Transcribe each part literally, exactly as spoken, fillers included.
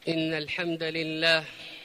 إن الحمد لله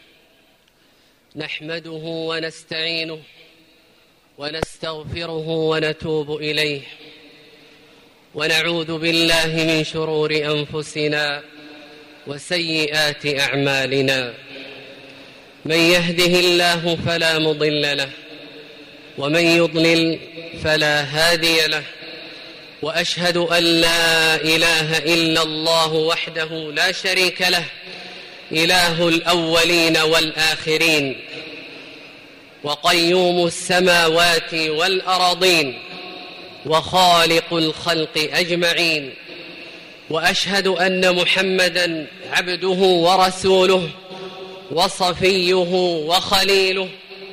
نحمده ونستعينه ونستغفره ونتوب إليه، ونعوذ بالله من شرور أنفسنا وسيئات أعمالنا. من يهده الله فلا مضل له، ومن يضلل فلا هادي له، وأشهد أن لا إله إلا الله وحده لا شريك له، إله الأولين والآخرين، وقيوم السماوات والأراضين، وخالق الخلق أجمعين. وأشهد أن محمدًا عبده ورسوله، وصفيه وخليله،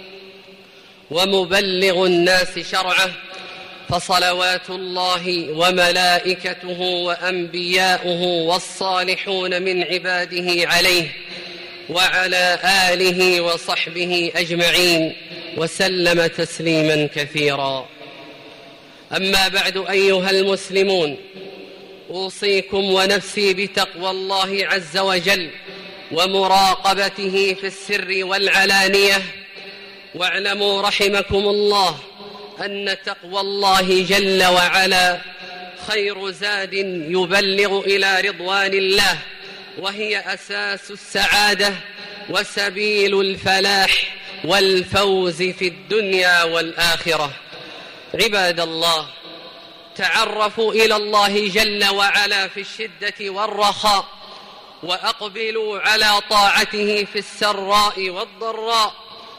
ومبلغ الناس شرعه، فصلوات الله وملائكته وأنبياؤه والصالحون من عباده عليه وعلى آله وصحبه أجمعين، وسلم تسليما كثيرا. أما بعد، أيها المسلمون، أوصيكم ونفسي بتقوى الله عز وجل ومراقبته في السر والعلانية. واعلموا رحمكم الله أن تقوى الله جل وعلا خير زاد يبلغ إلى رضوان الله، وهي أساس السعادة وسبيل الفلاح والفوز في الدنيا والآخرة. عباد الله، تعرفوا إلى الله جل وعلا في الشدة والرخاء، وأقبلوا على طاعته في السراء والضراء،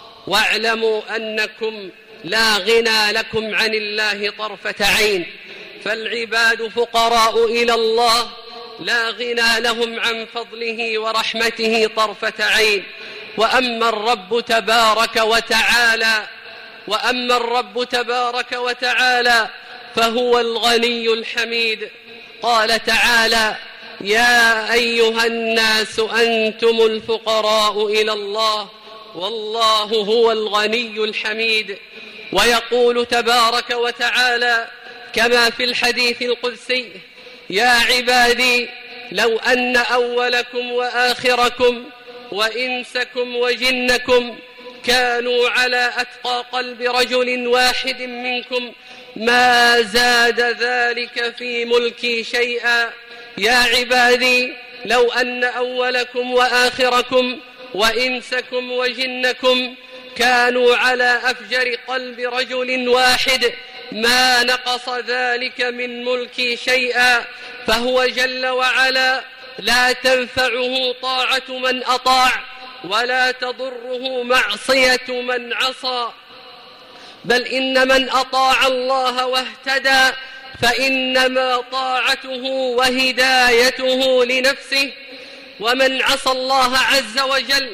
واعلموا أنكم لا غنى لكم عن الله طرفة عين، فالعباد فقراء إلى الله، لا غنى لهم عن فضله ورحمته طرفة عين. وأما الرب تبارك وتعالى وأما الرب تبارك وتعالى فهو الغني الحميد. قال تعالى: يا أيها الناس أنتم الفقراء إلى الله والله هو الغني الحميد. ويقول تبارك وتعالى كما في الحديث القدسي: يا عبادي لو أن أولكم وآخركم وإنسكم وجنكم كانوا على أتقى قلب رجل واحد منكم ما زاد ذلك في ملكي شيئا. يا عبادي لو أن أولكم وآخركم وإنسكم وجنكم كانوا على أفجر قلب رجل واحد ما نقص ذلك من ملكي شيئا. فهو جل وعلا لا تنفعه طاعة من أطاع، ولا تضره معصية من عصى، بل إن من أطاع الله واهتدى فإنما طاعته وهدايته لنفسه، ومن عصى الله عز وجل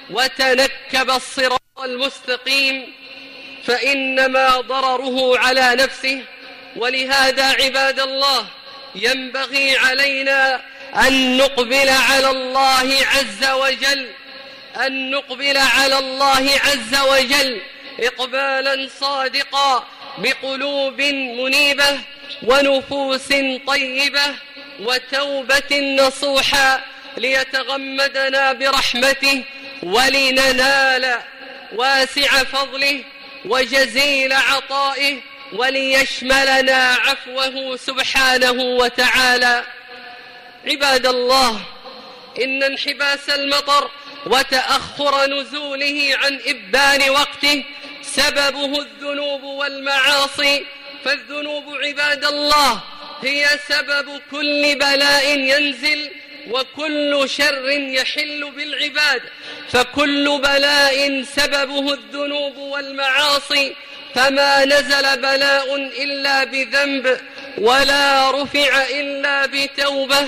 وتنكب الصراط المستقيم فإنما ضرره على نفسه. ولهذا عباد الله ينبغي علينا أن نقبل على الله عز وجل أن نقبل على الله عز وجل إقبالا صادقا بقلوب منيبة ونفوس طيبة وتوبة نصوحا، ليتغمدنا برحمته ولننال واسع فضله وجزيل عطائه، وليشملنا عفوه سبحانه وتعالى. عباد الله، إن انحباس المطر وتأخر نزوله عن إبان وقته سببه الذنوب والمعاصي، فالذنوب عباد الله هي سبب كل بلاء ينزل وكل شر يحل بالعباد، فكل بلاء سببه الذنوب والمعاصي، فما نزل بلاء إلا بذنب ولا رفع إلا بتوبة.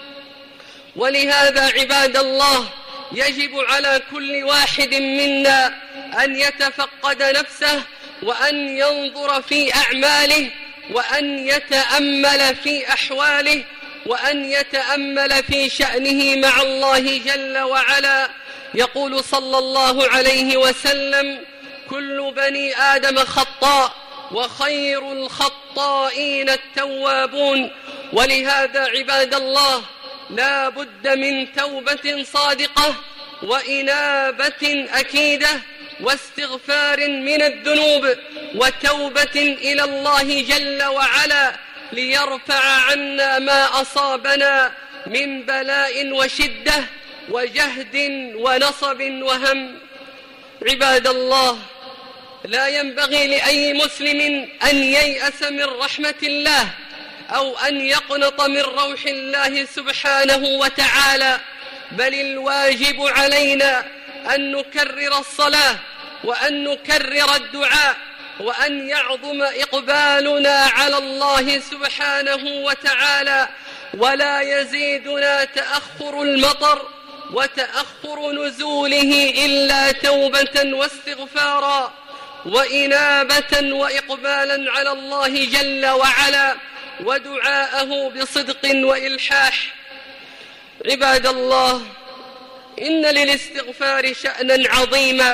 ولهذا عباد الله يجب على كل واحد منا أن يتفقد نفسه، وأن ينظر في أعماله، وأن يتأمل في أحواله، وأن يتأمل في شأنه مع الله جل وعلا. يقول صلى الله عليه وسلم: كل بني آدم خطاء وخير الخطائين التوابون. ولهذا عباد الله لا بد من توبة صادقة وإنابة أكيدة واستغفار من الذنوب وتوبة إلى الله جل وعلا ليرفع عنا ما أصابنا من بلاء وشدة وجهد ونصب وهم. عباد الله، لا ينبغي لأي مسلم أن ييأس من رحمة الله أو أن يقنط من روح الله سبحانه وتعالى، بل الواجب علينا أن نكرر الصلاة وأن نكرر الدعاء وأن يعظم إقبالنا على الله سبحانه وتعالى، ولا يزيدنا تأخر المطر وتأخر نزوله إلا توبة واستغفارا وإنابة وإقبالا على الله جل وعلا ودعاءه بصدق وإلحاح. عباد الله، إن للاستغفار شأنا عظيما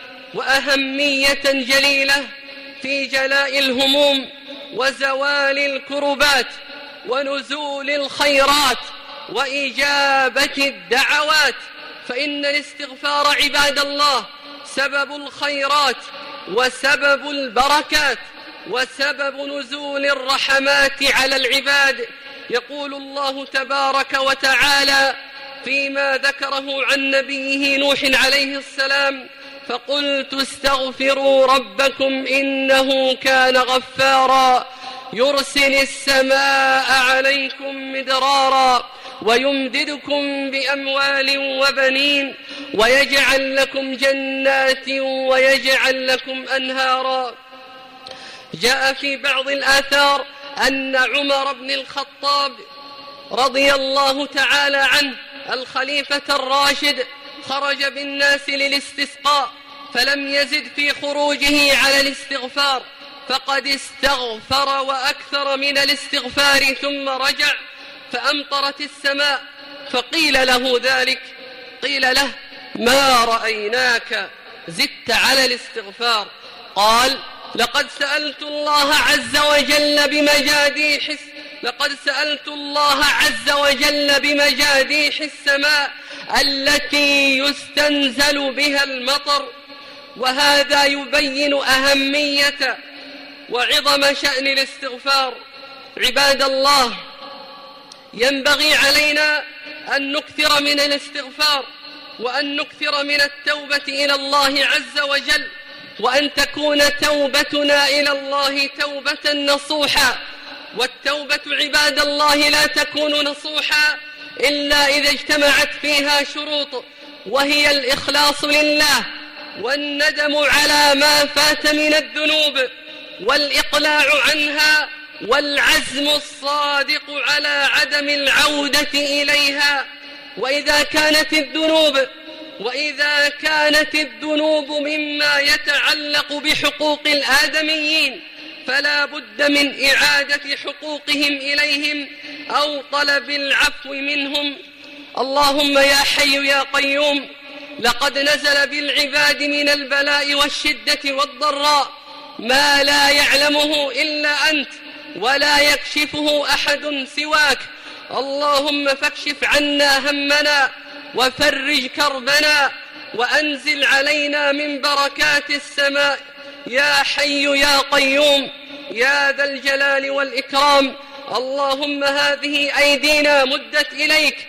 وأهمية جليلة في جلاء الهموم وزوال الكربات ونزول الخيرات وإجابة الدعوات، فإن الاستغفار عباد الله سبب الخيرات وسبب البركات وسبب نزول الرحمات على العباد. يقول الله تبارك وتعالى فيما ذكره عن نبيه نوح عليه السلام: فقلت استغفروا ربكم إنه كان غفارا يرسل السماء عليكم مدرارا ويمددكم بأموال وبنين ويجعل لكم جنات ويجعل لكم أنهارا. جاء في بعض الآثار أن عمر بن الخطاب رضي الله تعالى عنه الخليفة الراشد خرج بالناس للاستسقاء، فلم يزد في خروجه على الاستغفار، فقد استغفر وأكثر من الاستغفار ثم رجع فأمطرت السماء، فقيل له ذلك، قيل له: ما رأيناك زدت على الاستغفار. قال: لقد سألت الله عز وجل بمجاديح لقد سألت الله عز وجل بمجاديح السماء التي يستنزل بها المطر. وهذا يبين أهمية وعظم شأن الاستغفار. عباد الله، ينبغي علينا أن نكثر من الاستغفار وأن نكثر من التوبة إلى الله عز وجل، وأن تكون توبتنا إلى الله توبة نصوحا. والتوبة عباد الله لا تكون نصوحا إلا إذا اجتمعت فيها شروط، وهي الإخلاص لله والندم على ما فات من الذنوب والإقلاع عنها والعزم الصادق على عدم العودة إليها. وإذا كانت الذنوب وإذا كانت الذنوب مما يتعلق بحقوق الآدميين فلا بد من إعادة حقوقهم إليهم أو طلب العفو منهم. اللهم يا حي يا قيوم، لقد نزل بالعباد من البلاء والشدة والضراء ما لا يعلمه إلا أنت ولا يكشفه أحد سواك. اللهم فاكشف عنا همنا وفرج كربنا وأنزل علينا من بركات السماء يا حي يا قيوم يا ذا الجلال والإكرام. اللهم هذه أيدينا مدت إليك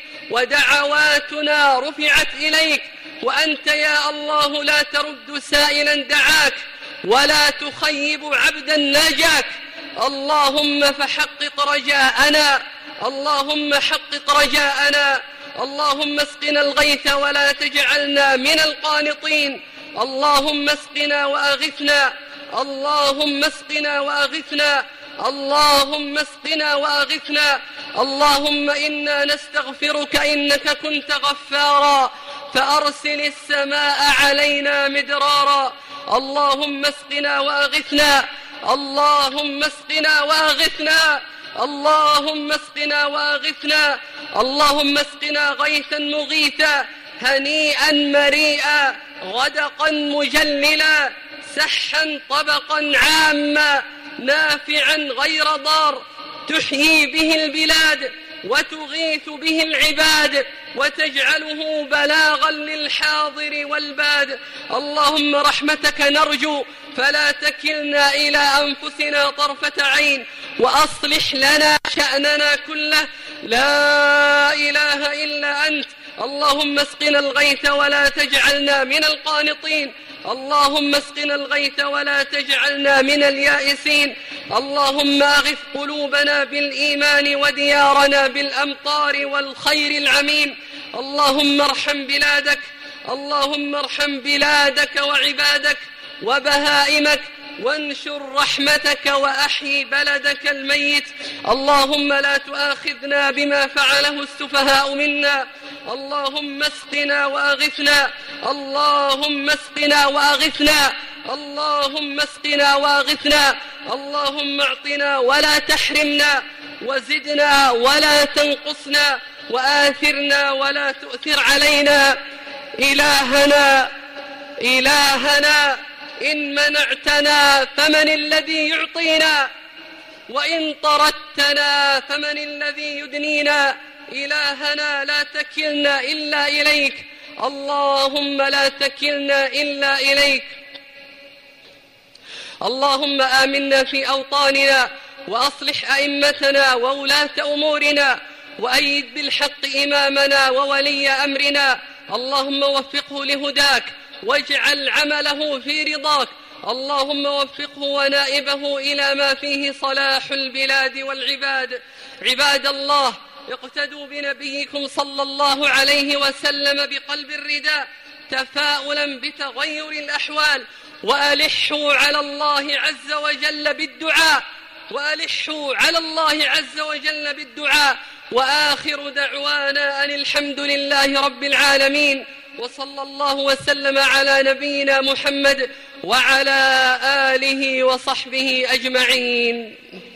ودعواتنا رفعت إليك، وأنت يا الله لا ترد سائلا دعاك ولا تخيب عبدا ناجاك. اللهم فحقق رجاءنا، اللهم حقق رجاءنا، اللهم اسقنا الغيث ولا تجعلنا من القانطين. اللهم اسقنا وأغثنا، اللهم اسقنا وأغثنا، اللهم اسقنا وأغثنا. اللهم إنا نستغفرك إنك كنت غفارا فأرسل السماء علينا مدرارا. اللهم اسقنا وأغثنا، اللهم اسقنا وأغثنا، اللهم اسقنا وأغثنا. اللهم اسقنا غيثا مغيثا هنيئا مريئا غدقا مجللا سحا طبقا عاما نافعا غير ضار تحيي به البلاد وتغيث به العباد وتجعله بلاغا للحاضر والباد. اللهم رحمتك نرجو فلا تكلنا إلى أنفسنا طرفة عين، وأصلح لنا شأننا كله، لا إله إلا أنت. اللهم اسقنا الغيث ولا تجعلنا من القانطين، اللهم اسقنا الغيث ولا تجعلنا من اليائسين. اللهم أغث قلوبنا بالإيمان وديارنا بالأمطار والخير العميم. اللهم ارحم بلادك، اللهم ارحم بلادك وعبادك وبهائمك، وانشر رحمتك وأحيي بلدك الميت. اللهم لا تؤاخذنا بما فعله السفهاء منا، اللهم اسقنا وأغثنا، اللهم اسقنا وأغثنا، اللهم اسقنا وأغثنا. اللهم اعطنا ولا تحرمنا، وزدنا ولا تنقصنا، وآثرنا ولا تؤثر علينا. إلهنا إلهنا إن منعتنا فمن الذي يعطينا، وإن طردتنا فمن الذي يدنينا. إلهنا لا تكلنا إلا إليك، اللهم لا تكلنا إلا إليك. اللهم آمنا في أوطاننا، وأصلح أئمتنا وولاة أمورنا، وأيد بالحق إمامنا وولي أمرنا. اللهم وفقه لهداك، واجعل عمله في رضاك. اللهم وفقه ونائبه إلى ما فيه صلاح البلاد والعباد. عباد الله، اقتدوا بنبيكم صلى الله عليه وسلم بقلب الرداء تفاؤلا بتغير الأحوال، وألحوا على الله عز وجل بالدعاء وألحوا على الله عز وجل بالدعاء. وآخر دعوانا أن الحمد لله رب العالمين، وصلى الله وسلم على نبينا محمد وعلى آله وصحبه أجمعين.